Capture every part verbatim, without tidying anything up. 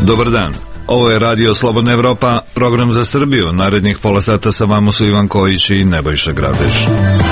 Dobar dan, ovo je Radio Slobodna Evropa, program za Srbiju. Narednih pola sata sa vama su Ivan Kojić i Nebojša Grabež.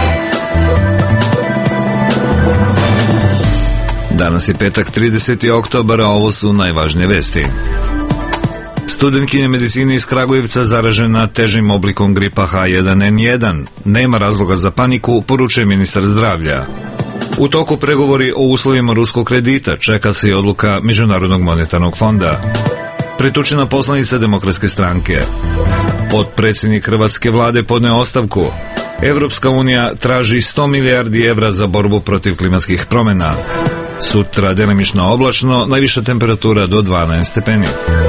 Danas je petak, trideseti oktobar, a ovo su najvažnije vesti. Studentkinja medicine iz Kragujevca zaražena težim oblikom gripa H jedan N jedan. Nema razloga za paniku, poručuje ministar zdravlja. U toku pregovori o uslovima ruskog kredita, čeka se i odluka Međunarodnog monetarnog fonda. Pretučena poslanica Demokratske stranke. Potpredsjednik hrvatske vlade podneo ostavku. Evropska unija traži sto milijardi evra za borbu protiv klimatskih promjena. Sutra delimično oblačno, najviša temperatura do dvanaest stepeni.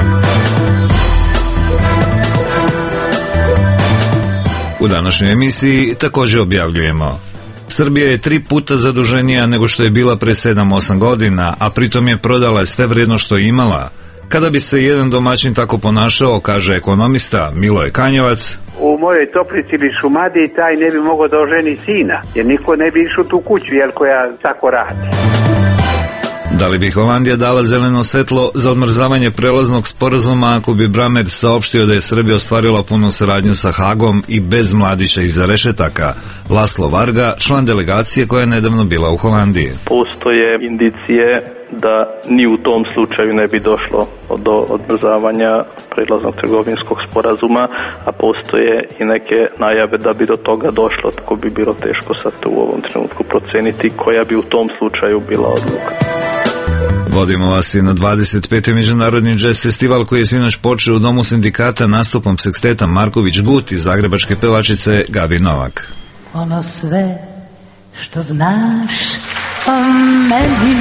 U današnjoj emisiji također objavljujemo: Srbija je tri puta zaduženija nego što je bila pre sedam osam godina, a pritom je prodala sve vrijedno što je imala. Kada bi se jedan domaćin tako ponašao, kaže ekonomista Miloje Kanjevac, u mojoj Toplici ili Šumadiji taj ne bi mogao da oženi sina, jer niko ne bi išao tu kuću, jel, koja tako radi. Da li bi Holandija dala zeleno svetlo za odmrzavanje prelaznog sporazuma ako bi Bramer saopštio da je Srbija ostvarila punu saradnju sa Hagom i bez Mladića iza rešetaka? Laslo Varga, član delegacije koja je nedavno bila u Holandiji. Postoje indicije da ni u tom slučaju ne bi došlo do odmrzavanja prelaznog trgovinskog sporazuma, a postoje i neke najave da bi do toga došlo, tako bi bilo teško sad u ovom trenutku proceniti koja bi u tom slučaju bila odluka. Vodimo vas i na dvadeset peti Međunarodni džez festival koji je sinoć počeo u Domu sindikata nastupom seksteta Marković Gut i zagrebačke pevačice Gabi Novak. Ono sve što znaš o meni.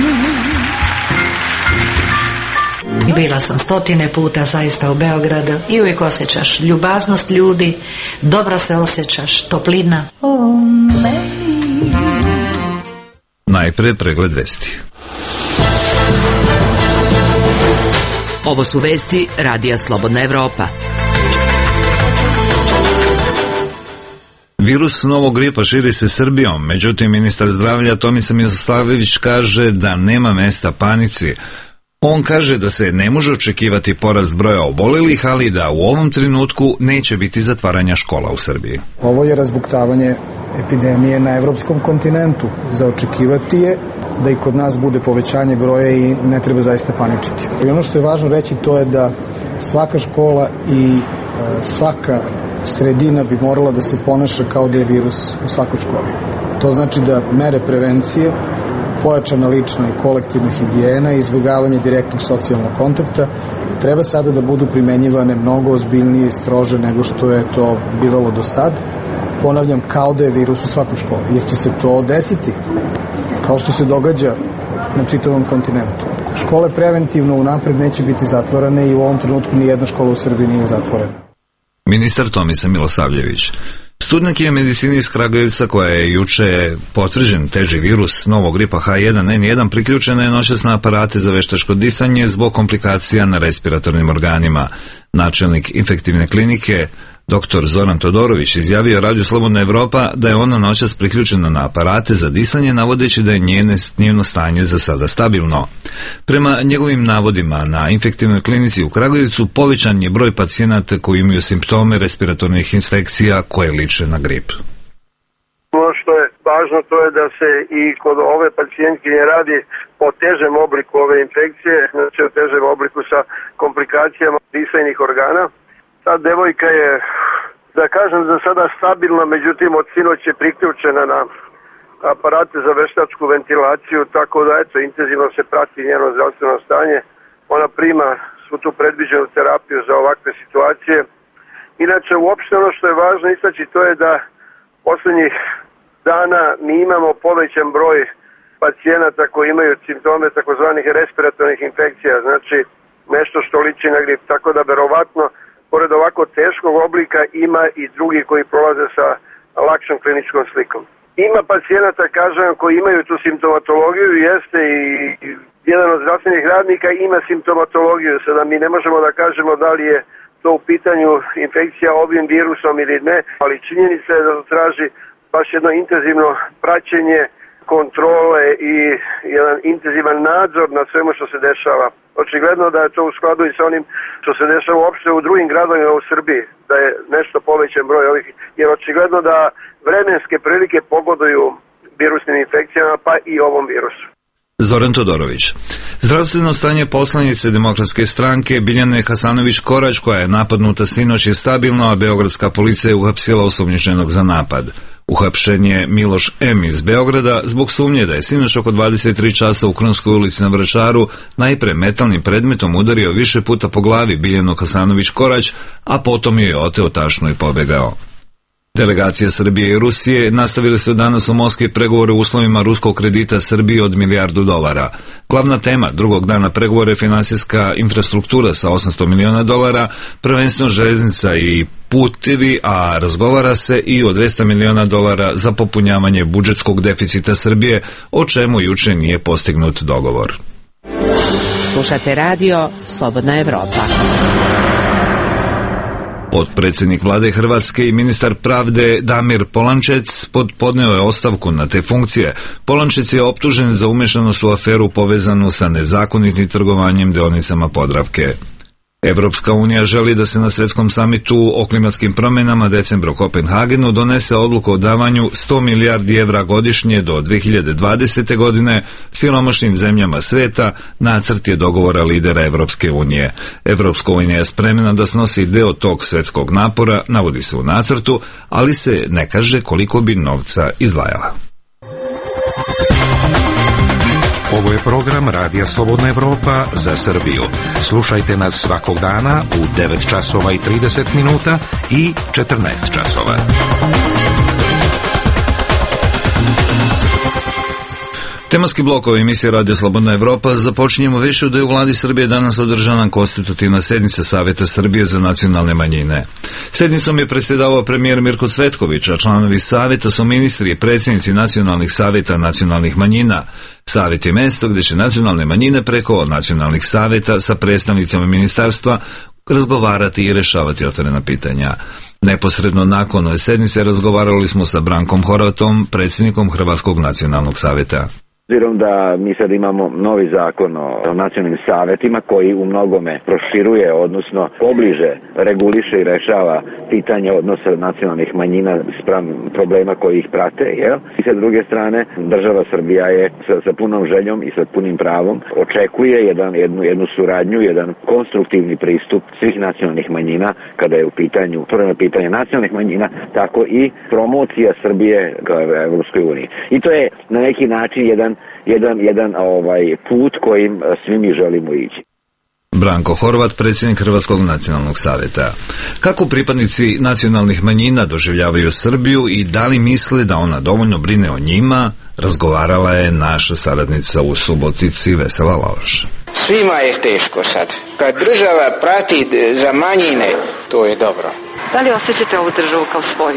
I bila sam stotine puta zaista u Beogradu i uvijek osjećaš ljubaznost ljudi, dobro se osjećaš, toplina o meni. Najpre pregled vesti. Ovo su vesti Radija Slobodna Evropa. Virus novog gripa širi se Srbijom, međutim ministar zdravlja Tomislav Milosavljević kaže da nema mesta panici. On kaže da se ne može očekivati porast broja obolelih, ali da u ovom trenutku neće biti zatvaranja škola u Srbiji. Ovo je razbuktavanje epidemije na evropskom kontinentu. Za očekivati je da i kod nas bude povećanje broja i ne treba zaista paničiti. I ono što je važno reći to je da svaka škola i e, svaka sredina bi morala da se ponaša kao da je virus u svakoj školi. To znači da mere prevencije, pojačana lična i kolektivna higijena i izbjegavanje direktnog socijalnog kontakta treba sada da budu primenjivane mnogo ozbiljnije i strože nego što je to bivalo do sad. Ponavljam, kao da je virus u svakoj školi, jer će se to desiti, kao što se događa na čitavom kontinentu. Škole preventivno unapred neće biti zatvorene i u ovom trenutku ni jedna škola u Srbiji nije zatvorena. Ministar Tomislav Milosavljević. Studentkinja medicine iz Kragujevca, koja je juče potvrđen teži virus novog gripa H jedan N jedan, priključena je noćas na aparate za veštačko disanje zbog komplikacija na respiratornim organima. Načelnik infektivne klinike doktor Zoran Todorović izjavio Radio Slobodna Evropa da je ona noćas priključena na aparate za disanje, navodeći da je njene, njeno stanje za sada stabilno. Prema njegovim navodima, na infektivnoj klinici u Kragujevcu povećan je broj pacijenata koji imaju simptome respiratornih infekcija koje liče na grip. Ono što je važno to je da se i kod ove pacijentkinje radi o težem obliku ove infekcije, znači o težem obliku sa komplikacijama disajnih organa. Ta devojka je, da kažem, za sada stabilna, međutim od sinoć je priključena na aparate za veštačku ventilaciju, tako da eto, intenzivno se prati njeno zdravstveno stanje. Ona prima svu tu predviđenu terapiju za ovakve situacije. Inače, uopšte ono što je važno istaći to je da poslednjih dana mi imamo povećan broj pacijenata koji imaju simptome takozvanih respiratornih infekcija, znači nešto što liči na grip, tako da verovatno pored ovako teškog oblika ima i drugi koji prolaze sa lakšom kliničkom slikom. Ima pacijenata, kažem, koji imaju tu simptomatologiju, jeste i jedan od zdravstvenih radnika ima simptomatologiju, sada mi ne možemo da kažemo da li je to u pitanju infekcija ovim virusom ili ne, ali činjenica je da to traži baš jedno intenzivno praćenje kontrole i jedan intenzivan nadzor na svemu što se dešava. Očigledno da je to u skladu i sa onim što se dešava uopšte u drugim gradovima u Srbiji, da je nešto povećan broj ovih, jer očigledno da vremenske prilike pogoduju virusnim infekcijama, pa i ovom virusu. Zoran Todorović. Zdravstveno stanje poslanice Demokratske stranke Biljane Hasanović-Korać, koja je napadnuta sinoć, je stabilno, a beogradska policija je uhapsila osumnjičenog za napad. Uhapšen je Miloš M. iz Beograda zbog sumnje da je sinoć oko dvadeset tri časa u Krunskoj ulici na Vračaru najpre metalnim predmetom udario više puta po glavi Biljanu Hasanović-Korać, a potom joj oteo tašnu i pobegao. Delegacije Srbije i Rusije nastavile su danas u Moskvi pregovore o uslovima ruskog kredita Srbiji od milijardu dolara. Glavna tema drugog dana pregovora je finansijska infrastruktura sa osamsto miliona dolara, prvenstveno železnica i putevi, a razgovara se i o dvesta miliona dolara za popunjavanje budžetskog deficita Srbije, o čemu juče nije postignut dogovor. Slušate radio Slobodna Evropa. Potpredsjednik vlade Hrvatske i ministar pravde Damir Polančec podneo je ostavku na te funkcije. Polančec je optužen za umešanost u aferu povezanu sa nezakonitim trgovanjem dionicama Podravke. Evropska unija želi da se na svetskom samitu o klimatskim promjenama decembra u Kopenhagenu donese odluka o davanju sto milijardi evra godišnje do dve hiljade dvadesete. godine siromašnim zemljama sveta. Nacrt je dogovora lidera Evropske unije. Evropska unija je spremna da snosi deo tog svetskog napora, navodi se u nacrtu, ali se ne kaže koliko bi novca izdvajala. Ovo je program Radija Slobodna Evropa za Srbiju. Slušajte nas svakog dana u devet časova i trideset minuta i četrnaest časova. Tematski blok ove emisije Radio Slobodna Evropa započinjemo više da je u vladi Srbije danas održana konstitutivna sednica Saveta Srbije za nacionalne manjine. Sednicom je predsjedavao premijer Mirko Cvetković, a članovi saveta su ministri i predsjednici nacionalnih saveta nacionalnih manjina. Savet je mesto gdje će nacionalne manjine preko nacionalnih saveta sa predstavnicama ministarstva razgovarati i rješavati otvorena pitanja. Neposredno nakon ove sednice razgovarali smo sa Brankom Horvatom, predsjednikom Hrvatskog nacionalnog saveta. Obzirom da mi sad imamo novi zakon o nacionalnim savetima koji u mnogome proširuje, odnosno pobliže reguliše i rešava pitanje odnosa nacionalnih manjina spram problema koji ih prate, jel? I sa druge strane, država Srbija je sa, sa punom željom i sa punim pravom očekuje jedan, jednu, jednu suradnju, jedan konstruktivni pristup svih nacionalnih manjina kada je u pitanju, prvo pitanje nacionalnih manjina, tako i promocija Srbije kao Evropskoj uniji. I to je na neki način jedan jedan jedan ovaj put kojim svi mi želimo ići. Branko Horvat, predsjednik Hrvatskog nacionalnog saveta. Kako pripadnici nacionalnih manjina doživljavaju Srbiju i da li misle da ona dovoljno brine o njima, razgovarala je naša saradnica u Subotici Vesela Laloš. Svima je teško sad. Kad država prati za manjine, to je dobro. Da li osjećate ovu državu kao svoju?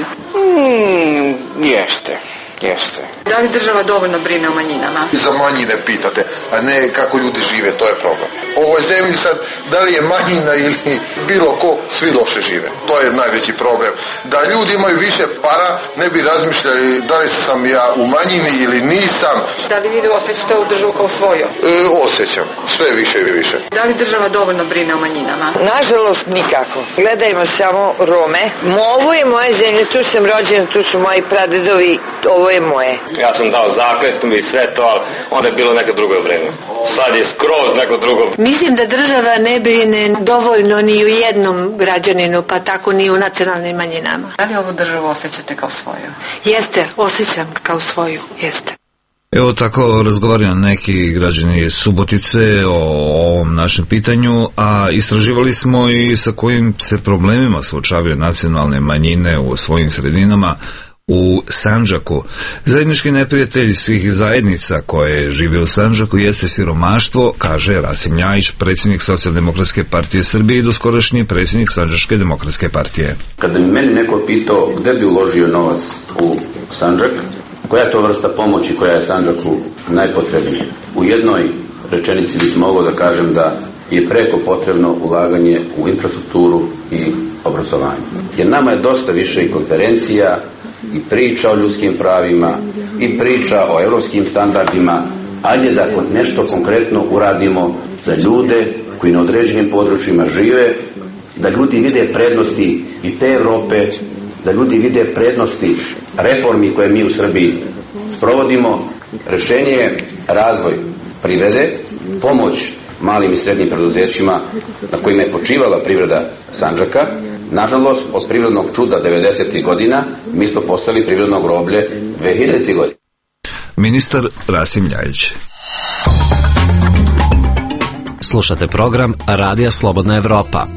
Mm, jeste. Jeste. Da li država dovoljno brine o manjinama? Za manjine pitate, a ne kako ljudi žive, to je problem. U ovoj zemlji sad, da li je manjina ili bilo ko, svi loše žive. To je najveći problem. Da ljudi imaju više para, ne bi razmišljali da li sam ja u manjini ili nisam. Da li vi osjećate ovu državu kao svoju? E, osjećam, sve više i više. Da li država dovoljno brine o manjinama? Nažalost, nikako. Gledajmo samo Rome. Ovo je moja zemlja, tu sam rođena, tu su moji pradedovi, ovo je moje. Ja sam dao zakletvu i sve to, ali onda je bilo neko drugo vreme. Sad je skroz neko drugo. Mislim da država ne brine dovoljno ni u jednom građaninu, pa tako ni u nacionalnim manjinama. Da li ovu državu osjećate kao svoju? Jeste, osjećam kao svoju, jeste. Evo tako razgovaraju neki građani Subotice o ovom našem pitanju, a istraživali smo i sa kojim se problemima suočavaju nacionalne manjine u svojim sredinama. U Sandžaku. Zajednički neprijatelj svih zajednica koje žive u Sandžaku jeste siromaštvo, kaže Rasim Ljajić, predsjednik Socijaldemokratske partije Srbije i doskorašnji predsjednik Sandžačke demokratske partije. Kada mi meni neko pitao gde bi uložio novac u Sandžak, koja je to vrsta pomoći koja je Sandžaku najpotrebnija, u jednoj rečenici bih mogao da kažem da je preko potrebno ulaganje u infrastrukturu i obrazovanje. Jer nama je dosta više i konferencija, i priča o ljudskim pravima, i priča o europskim standardima. Ajde da nešto konkretno uradimo za ljude koji na određenim područjima žive, da ljudi vide prednosti i te Europe, da ljudi vide prednosti reformi koje mi u Srbiji sprovodimo. Rešenje je razvoj privrede, pomoć malim i srednjim preduzećima na kojima je počivala privreda Sandžaka. Nažalost, od privrednog čuda devedesetih godina mi smo postali privredno groblje dve hiljadite godine. Ministar Rasim Ljajić. Slušate program Radija Slobodna Evropa.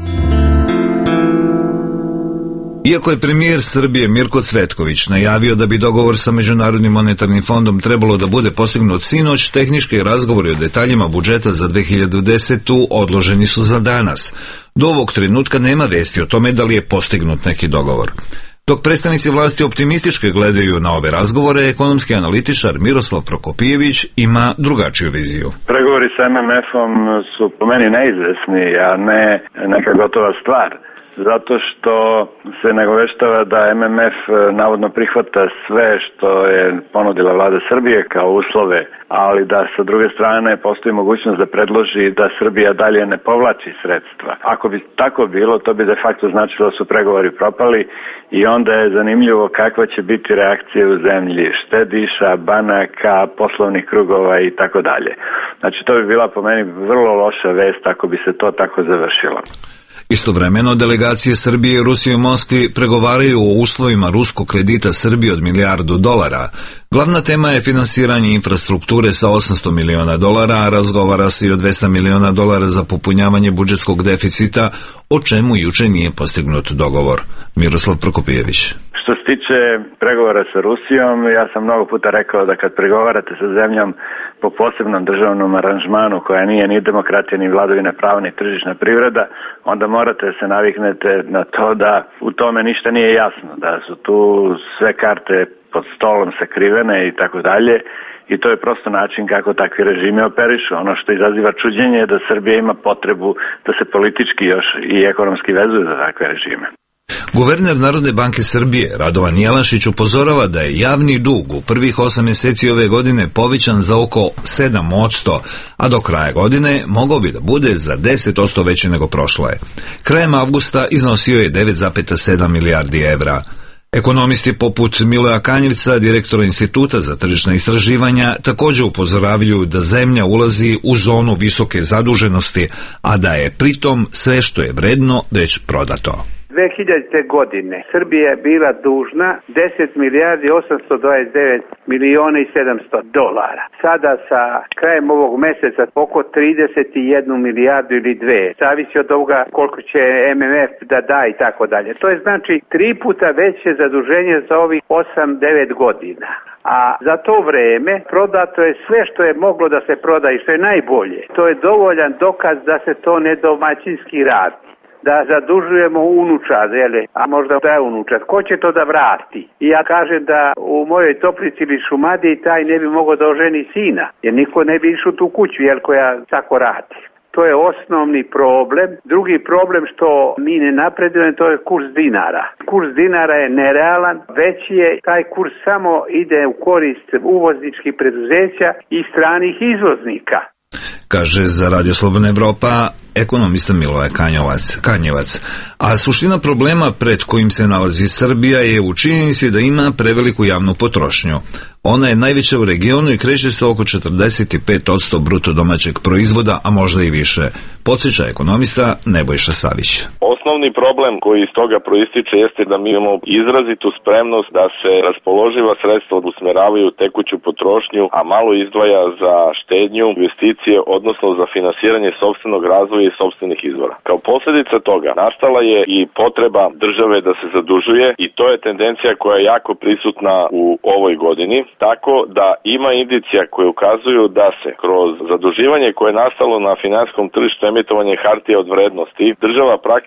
Iako je premijer Srbije Mirko Cvetković najavio da bi dogovor sa Međunarodnim monetarnim fondom trebalo da bude postignut sinoć, tehnički razgovori o detaljima budžeta za dve hiljade desetu. odloženi su za danas. Do ovog trenutka nema vesti o tome da li je postignut neki dogovor. Dok predstavnici vlasti optimistički gledaju na ove razgovore, ekonomski analitičar Miroslav Prokopijević ima drugačiju viziju. Pregovori sa em em efom su po meni neizvesni, a ne neka gotova stvar. Zato što se nagoveštava da em em ef navodno prihvata sve što je ponudila vlada Srbije kao uslove, ali da sa druge strane postoji mogućnost da predloži da Srbija dalje ne povlači sredstva. Ako bi tako bilo, to bi de facto značilo da su pregovori propali i onda je zanimljivo kakva će biti reakcija u zemlji štediša, banaka, poslovnih krugova i tako dalje. Znači to bi bila po meni vrlo loša vest ako bi se to tako završilo. Istovremeno, delegacije Srbije i Rusije u Moskvi pregovaraju o uslovima ruskog kredita Srbije od milijardu dolara. Glavna tema je finansiranje infrastrukture sa osamsto miliona dolara, a razgovara se i o dvesta miliona dolara za popunjavanje budžetskog deficita, o čemu juče nije postignut dogovor. Miroslav Prokopijević. Što se tiče pregovora sa Rusijom, ja sam mnogo puta rekao da kad pregovarate sa zemljom po posebnom državnom aranžmanu koja nije ni demokratija, ni vladavina prava, ni tržišna privreda, onda morate se naviknete na to da u tome ništa nije jasno, da su tu sve karte pod stolom sakrivene i tako dalje. I to je prosto način kako takvi režimi operišu. Ono što izaziva čuđenje je da Srbija ima potrebu da se politički još i ekonomski vezuje za takve režime. Guverner Narodne banke Srbije Radovan Jelašić upozorava da je javni dug u prvih osam mjeseci ove godine povećan za oko sedam posto, a do kraja godine mogao bi da bude za deset posto veći nego prošle. Krajem avgusta iznosio je devet zarez sedam milijardi evra. Ekonomisti poput Miloja Kanjevca, direktora Instituta za tržišna istraživanja, također upozoravaju da zemlja ulazi u zonu visoke zaduženosti, a da je pritom sve što je vredno već prodato. dve hiljadite. godine Srbija je bila dužna deset milijardi osamsto dvadeset devet miliona i sedamsto dolara. Sada sa krajem ovog mjeseca oko trideset jednu milijardu ili dve. Zavisi od toga koliko će em em ef da da i tako dalje. To je znači tri puta veće zaduženje za ovih osam devet godina. A za to vreme prodato je sve što je moglo da se proda i što je najbolje. To je dovoljan dokaz da se to nedomaćinski radi. Da zadužujemo unučad, jeli, a možda da je unučad. Ko će to da vrati? I ja kažem da u mojoj Toplici ili Šumadiji taj ne bi mogao da oženi sina, jer niko ne bi išao tu kuću, jel, koja tako radi. To je osnovni problem. Drugi problem što mi ne napredujemo, to je kurs dinara. Kurs dinara je nerealan, već je taj kurs samo ide u korist uvozničkih preduzeća i stranih izvoznika. Kaže za Radio Slobodna Evropa ekonomista Miloje Kanjevac. Kanjevac. A suština problema pred kojim se nalazi Srbija je u činjenici da ima preveliku javnu potrošnju. Ona je najveća u regionu i kreće se oko četrdeset pet posto bruto domaćeg proizvoda, a možda i više. Podsjeća ekonomista Nebojša Savić. Osnovni problem koji iz toga proističe jeste da mi imamo izrazitu spremnost da se raspoloživa sredstva usmeravaju u tekuću potrošnju, a malo izdvaja za štednju, investicije, odnosno za finansiranje sopstvenog razvoja i sopstvenih izvora. Kao posljedica toga nastala je i potreba države da se zadužuje i to je tendencija koja je jako prisutna u ovoj godini, tako da ima indicija koje ukazuju da se kroz zaduživanje koje je nastalo na finansijskom tržištu emitovanje hartija od vrednosti, država praktično sad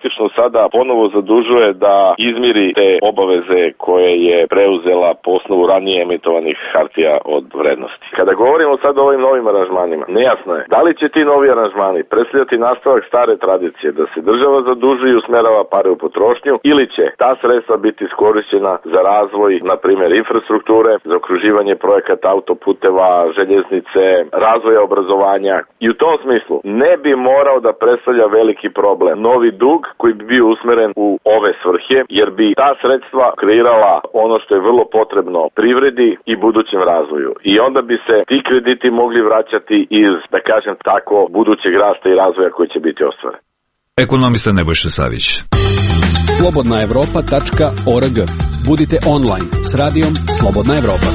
sada ponovo zadužuje da izmiri te obaveze koje je preuzela po osnovu ranije emitovanih hartija od vrednosti. Kada govorimo sad o ovim novim aranžmanima, nejasno je da li će ti novi aranžmani predstavljati nastavak stare tradicije da se država zadužuje i usmerava pare u potrošnju, ili će ta sredstva biti iskorišćena za razvoj, na primjer, infrastrukture, za okruživanje projekata autoputeva, željeznice, razvoja obrazovanja. I u tom smislu ne bi morao da predstavlja veliki problem novi dug koji bi bio usmeren u ove svrhe, jer bi ta sredstva kreirala ono što je vrlo potrebno privredi i budućem razvoju. I onda bi se ti krediti mogli vraćati iz, da kažem tako, budućeg rasta i razvoja koji će biti ostvaren. Ekonomista Nebojša Savić. slobodna evropa tačka org. Budite online s radijom Slobodna Evropa.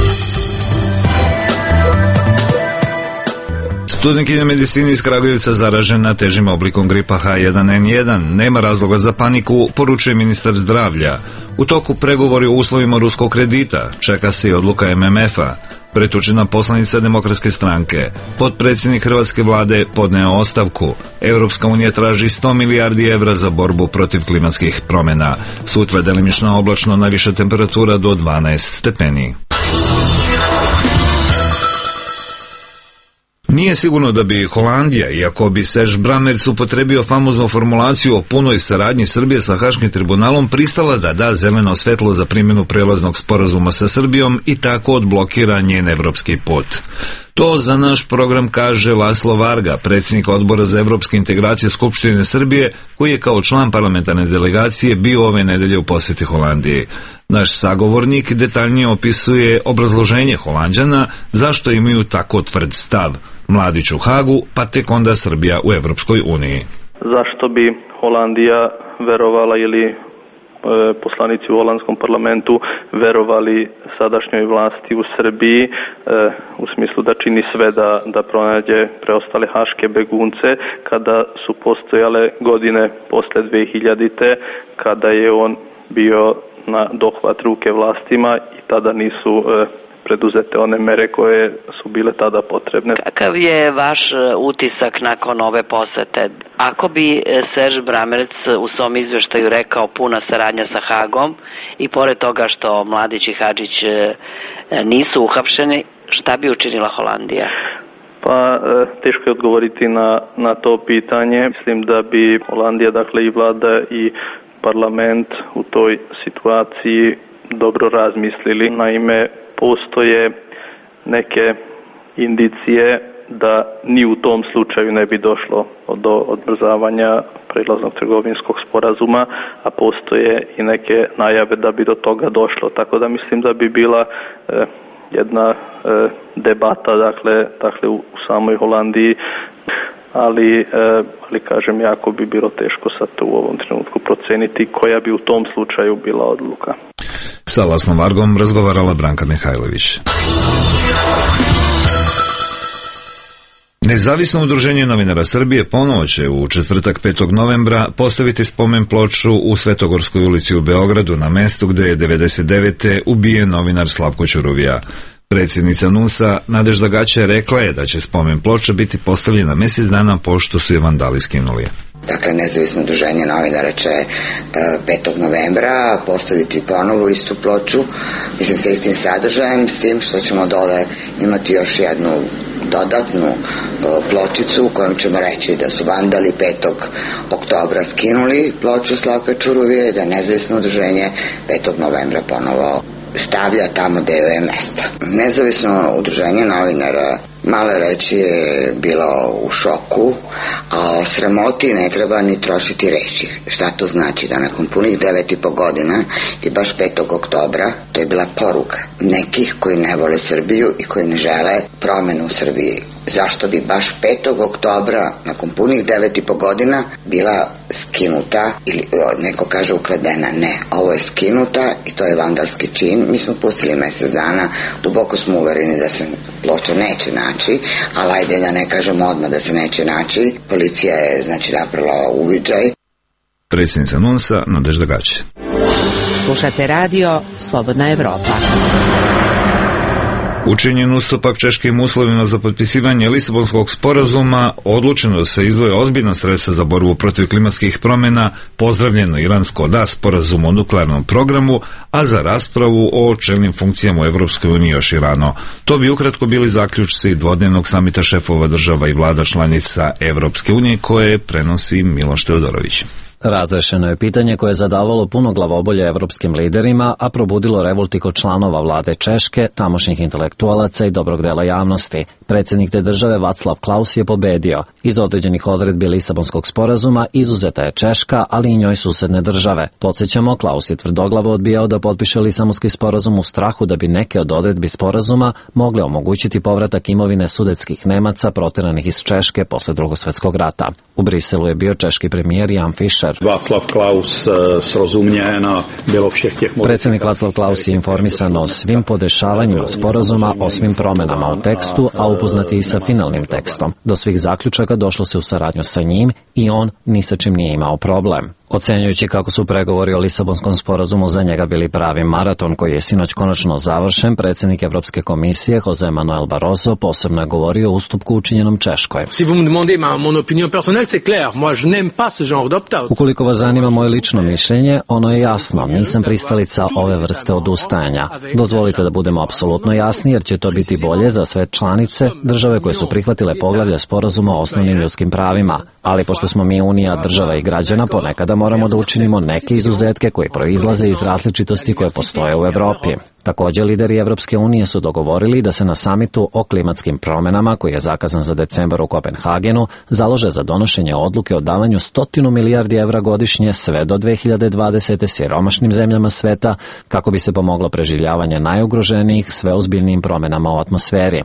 Studentkinja medicine iz Kragujevca zaražena težim oblikom gripa H jedan N jedan. Nema razloga za paniku, poručuje ministar zdravlja. U toku pregovori o uslovima ruskog kredita. Čeka se i odluka M M F-a. Pretučena poslanica Demokratske stranke. Potpredsjednik hrvatske vlade podneo ostavku. Europska unija traži sto milijardi evra za borbu protiv klimatskih promjena. Sutra delimično oblačno, najviša temperatura do dvanaest stepeni. Nije sigurno da bi Holandija, iako bi Serge Brammertz upotrebio famoznu formulaciju o punoj saradnji Srbije sa Haškim tribunalom, pristala da da zeleno svetlo za primjenu prelaznog sporazuma sa Srbijom i tako odblokira njen evropski put. To za naš program kaže Laslo Varga, predsjednik odbora za evropske integracije Skupštine Srbije, koji je kao član parlamentarne delegacije bio ove nedelje u posjeti Holandiji. Naš sagovornik detaljnije opisuje obrazloženje Holanđana zašto imaju tako tvrd stav. Mladić u Hagu, pa tek onda Srbija u Evropskoj uniji. Zašto bi Holandija verovala ili e, poslanici u holandskom parlamentu verovali sadašnjoj vlasti u Srbiji e, u smislu da čini sve da, da pronađe preostale haške begunce, kada su postojale godine posle dve hiljadite, kada je on bio na dohvat ruke vlastima i tada nisu e, preduzete one mere koje su bile tada potrebne. Kakav je vaš utisak nakon ove posete? Ako bi Serge Brammertz u svom izveštaju rekao puna saradnja sa Hagom i pored toga što Mladić i Hadžić nisu uhapšeni, šta bi učinila Holandija? Pa teško je odgovoriti na, na to pitanje. Mislim da bi Holandija, dakle i vlada i parlament u toj situaciji dobro razmislili. Naime, postoje neke indicije da ni u tom slučaju ne bi došlo do odbrzavanja prelaznog trgovinskog sporazuma, a postoje i neke najave da bi do toga došlo. Tako da mislim da bi bila eh, jedna eh, debata dakle, dakle u samoj Holandiji, ali, eh, ali kažem, jako bi bilo teško sad u ovom trenutku proceniti koja bi u tom slučaju bila odluka. Sa Lasnom Vargom razgovarala Branka Mihajlović. Nezavisno udruženje novinara Srbije ponovo će u četvrtak petog novembra postaviti spomen ploču u Svetogorskoj ulici u Beogradu, na mestu gde je devedeset devete ubijen novinar Slavko Ćuruvija. Predsjednica N U S-a Nadežda Gaća rekla je da će spomen ploča biti postavljena mjesec dana pošto su je vandali skinuli. Dakle, nezavisno udruženje novinara će e, petog novembra postaviti ponovo istu ploču, mislim sa istim sadržajem, s tim što ćemo dole imati još jednu dodatnu e, pločicu u kojom ćemo reći da su vandali petog oktobra skinuli ploču Slavka Ćuruvije, da nezavisno udruženje petog novembra ponovo stavlja tamo gde je mesta. Nezavisno udruženje novinara, malo reći, je bilo u šoku, a o sramoti ne treba ni trošiti reči. Šta to znači? Da nakon punih devet i po godina i baš petog oktobra, to je bila poruka nekih koji ne vole Srbiju i koji ne žele promenu u Srbiji. Zašto bi baš petog oktobra, nakon punih devet i po godina, bila skinuta, ili neko kaže ukradena? Ne, ovo je skinuta i to je vandalski čin. Mi smo pustili mjesec dana, duboko smo uvereni da se ploča neće naći, ali ajde da ne kažemo odmah da se neće naći. Policija je, znači, napravila uviđaj. Predsjednica N U S-a Nadežda Gaća. Slušate radio Slobodna Evropa. Učinjen ustupak češkim uslovima za potpisivanje Lisabonskog sporazuma, odlučeno da se izdvoje ozbiljna sredstva za borbu protiv klimatskih promjena, pozdravljeno iransko da sporazum o nuklearnom programu, a za raspravu o čelnim funkcijama u Evropskoj uniji još i rano. To bi ukratko bili zaključci dvodnevnog samita šefova država i vlada članica Evropske unije koje prenosi Miloš Teodorović. Razrešeno je pitanje koje je zadavalo puno glavobolje evropskim liderima, a probudilo revolti kod članova vlade Češke, tamošnjih intelektualaca i dobrog dela javnosti. Predsjednik te države Václav Klaus je pobedio. Iz određenih odredbi Lisabonskog sporazuma izuzeta je Češka, ali i njoj susedne države. Podsjećamo, Klaus je tvrdoglavo odbijao da potpiše Lisabonski sporazum u strahu da bi neke od odredbi sporazuma mogle omogućiti povratak imovine sudetskih Nemaca proteranih iz Češke posle Drugog svjetskog rata. U Briselu je bio češki premijer Jan Fischer. Václav Klaus srozumljeno bilo všech těch... Predsjednik Václav Klaus je informisan o svim podešavanjima sporazuma, o svim promjenama u tekstu, a upoznati i sa finalnim tekstom. Do svih zaključaka došlo se u saradnju sa njim i on ni sa čim nije imao problem. Ocenjujući kako su pregovori o Lisabonskom sporazumu za njega bili pravi maraton koji je sinoć konačno završen, predsjednik Evropske komisije José Manuel Barroso posebno je govorio o ustupku učinjenom Češkoj. Ukoliko vas zanima moje lično mišljenje, ono je jasno, nisam pristalica ove vrste odustajanja. Dozvolite da budemo apsolutno jasni jer će to biti bolje za sve članice, države koje su prihvatile poglavlje sporazuma o osnovnim ljudskim pravima. Ali pošto smo mi unija država i građana, ponekada moramo da učinimo neke izuzetke koji proizlaze iz različitosti koje postoje u Evropi. Također, lideri Evropske unije su dogovorili da se na samitu o klimatskim promjenama, koji je zakazan za decembar u Kopenhagenu, založe za donošenje odluke o davanju stotinu milijardi evra godišnje sve do dve hiljade dvadesete siromašnim zemljama sveta, kako bi se pomoglo preživljavanje najugroženijih sve ozbiljnijim promjenama u atmosferi.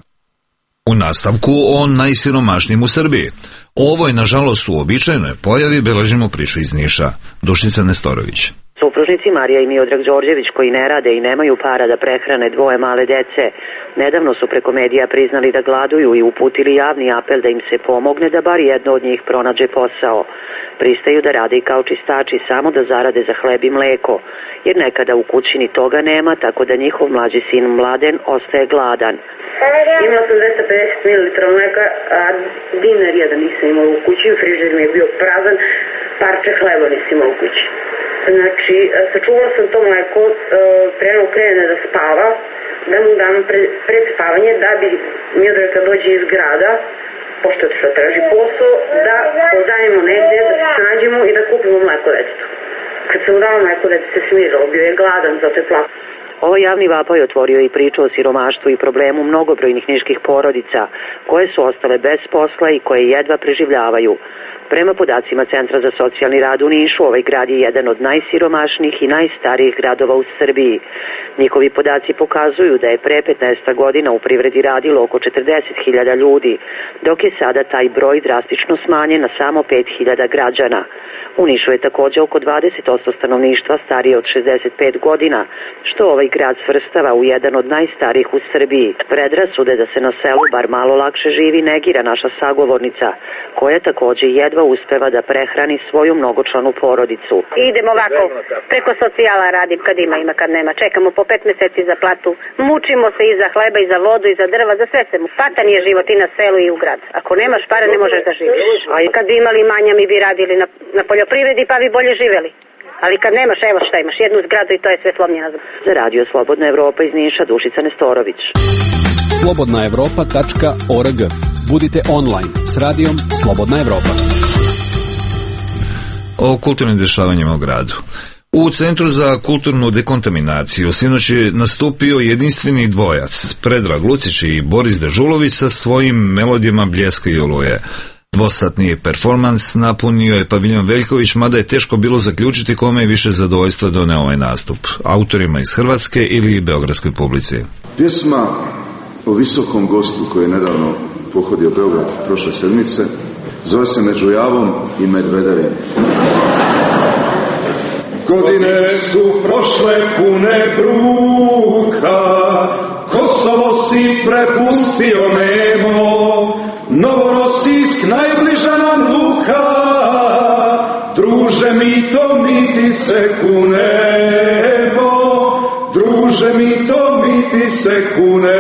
U nastavku o najsiromašnijim u Srbiji. O ovoj, nažalost, uobičajenoj pojavi beležimo priču iz Niša. Dušica Nestorović. Supružnici Marija i Miodrag Đorđević koji ne rade i nemaju para da prehrane dvoje male dece, nedavno su preko medija priznali da gladuju i uputili javni apel da im se pomogne da bar jedno od njih pronađe posao. Pristaju da rade i kao čistači samo da zarade za hleb i mleko, jer nekada u kući ni toga nema, tako da njihov mlađi sin Mladen ostaje gladan. Imala sam dvesta pedeset mililitara mleka, a dinar jedan nisam imala u kući, frižider mi je bio prazan, parče hleba nisam imala u kući. Znači, sačuvala sam to mleko, preno krene da spava, da mu dam pred, pred spavanje, da bi Miodrag kad dođe iz grada, pošto je što traži posao, da pozajemo negdje, da se snađemo i da kupimo mleko detetu. Kad sam mu dala mleko dete se smirao, bio je gladan, zato je plakao. Ovo javni vapaj otvorio i priču o siromaštvu i problemu mnogobrojnih niških porodica, koje su ostale bez posla i koje jedva preživljavaju. Prema podacima Centra za socijalni rad u Nišu, ovaj grad je jedan od najsiromašnijih i najstarijih gradova u Srbiji. Njihovi podaci pokazuju da je pre petnaest godina u privredi radilo oko četrdeset hiljada ljudi, dok je sada taj broj drastično smanjen na samo pet hiljada građana. U Nišu je također oko dvadeset posto stanovništva starije od šezdeset pet godina, što ovaj grad svrstava u jedan od najstarijih u Srbiji. Predrasude da se na selu bar malo lakše živi negira naša sagovornica, koja također jedva uspeva da prehrani svoju mnogočlanu porodicu. Idemo ovako, preko socijala radim kad ima, ima kad nema. Čekamo po pet meseci za platu, mučimo se i za hleba, i za vodu, i za drva, za sve se mu. Patan je život i na selu i u gradu. Ako nemaš para ne možeš da živiš. A kad bi imali manja mi bi radili na, na poljoprivredi pa bi bolje živeli. Ali kad nemaš, evo šta imaš, jednu zgradu i to je sve slomljena. Za radio Slobodna Evropa iz Niša, Dušica Nestorović. slobodna evropa tačka org. Budite online s radijom Slobodna Evropa. O kulturnim dešavanjima u gradu. U Centru za kulturnu dekontaminaciju sinoć je nastupio jedinstveni dvojac, Predrag Lucić i Boris Dežulović sa svojim melodijama Bljeska i Oluje. Dvosatni performans napunio je paviljon Veljković, mada je teško bilo zaključiti kome je više zadovoljstva doneo ovaj nastup, autorima iz Hrvatske ili beogradskoj publici. Pjesma o visokom gostu koji je nedavno pohodio Beograd prošle sedmice zove se Među javom i medvedevim. Godine su prošle pune bruka, Kosovo si prepustio nemo, Novorossijsk najbliža nam luka, druže mi to mi ti se kunemo, druže druže mi to mi ti se kunemo,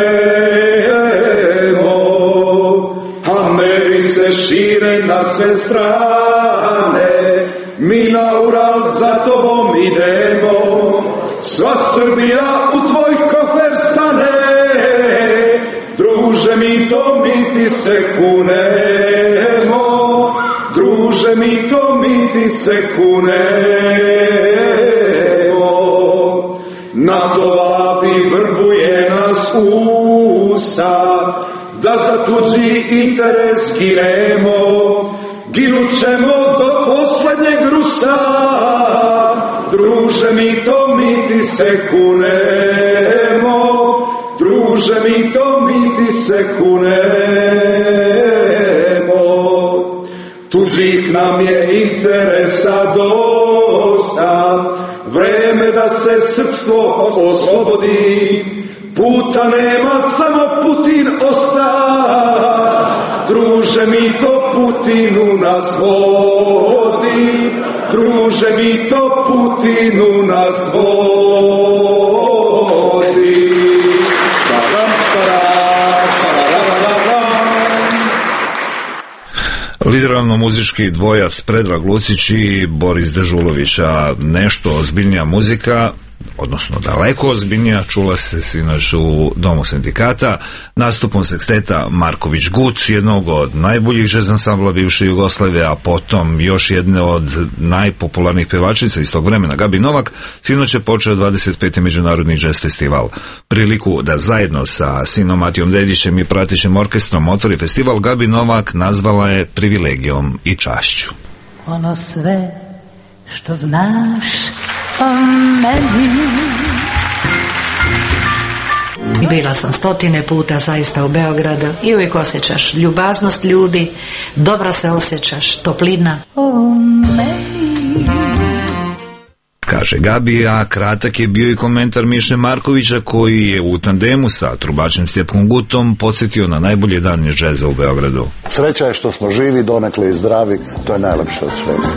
a meri se šire na sve strane, mi na Ural za tobom idemo, sva Srbija u tvoj kofer stane, druže mi to mi ti se kunemo, druže mi to mi ti se kunemo, NATO vabi vrbuje nas usa, da za tuđi interes ginemo, ginut ćemo do poslednjeg Rusa, druže mi to mi ti se kunemo, druže mi to mi ti se kunemo, tuđih nam je interesa dosta, vreme da se srpstvo oslobodi, puta nema, samo Putin osta, druže mi to Putinu nas vodi, druže mi to Putinu nas vodi. Lideralno-muzički dvojac Predrag Lucić i Boris Dežulović, a nešto ozbiljnija muzika, odnosno daleko ozbiljnija, čula se sinoć u Domu sindikata nastupom seksteta Marković Gut, jednog od najboljih džez ansambla bivše Jugoslavije, a potom još jedne od najpopularnijih pevačica iz tog vremena, Gabi Novak. Sinoć je počeo dvadeset peti Međunarodni džez festival. Priliku da zajedno sa sinom Matijom Dedićem i pratećim orkestrom otvori festival Gabi Novak nazvala je privilegijom i čašću. Ono sve što znaš o meni. I bila sam stotine puta zaista u Beogradu i uvijek osjećaš ljubaznost ljudi, dobro se osjećaš, toplina o meni. Kaže Gabi, a kratak je bio i komentar Miše Markovića, koji je u tandemu sa trubačem Stjepkom Gutom podsjetio na najbolje dane džeza u Beogradu. Sreća je što smo živi, donekle i zdravi, to je najlepše od svega.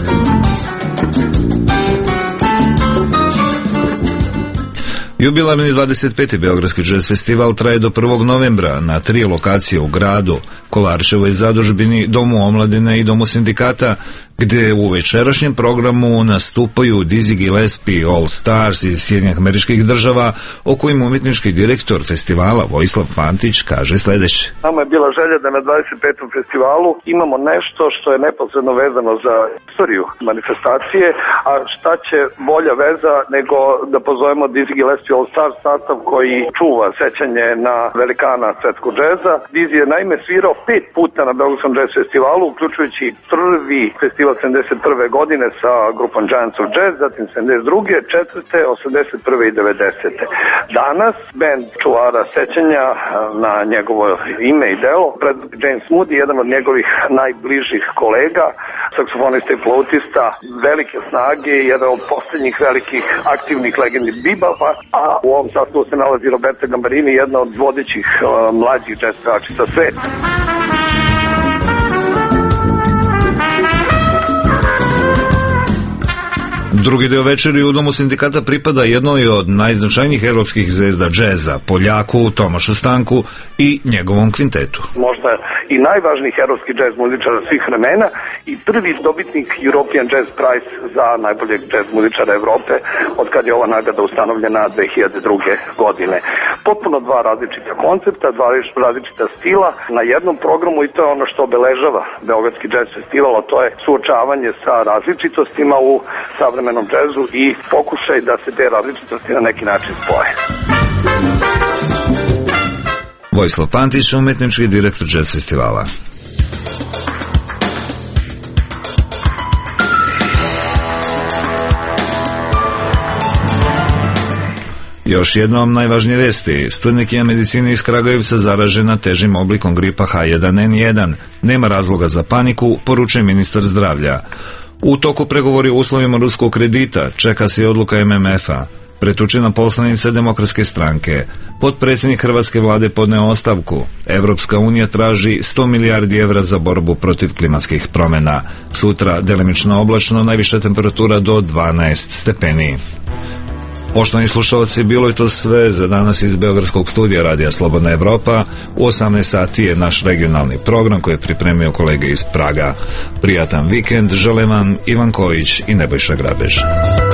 Jubilarni dvadeset peti Beogradski džez festival traje do prvog novembra na tri lokacije u gradu, Kolarčevoj zadužbini, Domu omladine i Domu sindikata, gde u večerašnjem programu nastupaju Dizzy Gillespie All Stars iz Sjedinjenih Američkih Država, o kojim umjetnički direktor festivala Vojislav Pantić kaže sledeće. Nama je bila želja da na dvadeset petom festivalu imamo nešto što je neposredno vezano za istoriju manifestacije, a šta će bolja veza nego da pozovemo Dizzy Gillespie All Stars, sastav koji čuva sećanje na velikana svetskog džeza. Dizzy je naime svirao pet puta na Beogradskom džez festivalu, uključujući prvi festival sedamdeset prve godine sa grupom Giants of Jazz, zatim sedamdeset druge, četvrte, osamdeset prve i devedesete. Danas bend čuvara sećanja na njegovo ime i delo pred James Moody, jedan od njegovih najbližih kolega, saksofonista i flautista, velike snage, jedan od posljednjih velikih aktivnih legendi bebapa, a u ovom sastavu se nalazi Roberta Gambarini, jedna od vodećih uh, mlađih jazz pevačica sveta. Drugi deo večeri u Domu sindikata pripada jednoj od najznačajnijih evropskih zvezda džeza, Poljaku Tomašu Stanku i njegovom kvintetu. Možda i najvažniji evropski džez muzičara svih vremena i prvi dobitnik European Jazz Prize za najboljeg džez muzičara Evrope od kad je ova nagrada ustanovljena dve hiljade druge. godine. Potpuno dva različita koncepta, dva različita stila na jednom programu i to je ono što obeležava Beogradski džez festival, a to je suočavanje sa različitostima u savremenom džezu i pokušaj da se te različitosti na neki način spoje. Vojislav Pantić, umetnički direktor džez festivala. Još jednom najvažnije vesti. Studentkinja medicine iz Kragujevca zaražena težim oblikom gripa H jedan N jedan. Nema razloga za paniku, poručuje ministar zdravlja. U toku pregovori o uslovima ruskog kredita čeka se odluka M M F-a. Pretučena poslanica Demokratske stranke. Potpredsjednik Hrvatske vlade podneo ostavku. Evropska unija traži sto milijardi evra za borbu protiv klimatskih promjena. Sutra delimično oblačno, najviša temperatura do dvanaest stepeni. Poštovani slušalci, bilo je to sve za danas iz Beogradskog studija Radija Slobodna Evropa. U osamnaest sati je naš regionalni program koji je pripremio kolege iz Praga. Prijatan vikend žele vam Ivan Kojić i Nebojša Grabež.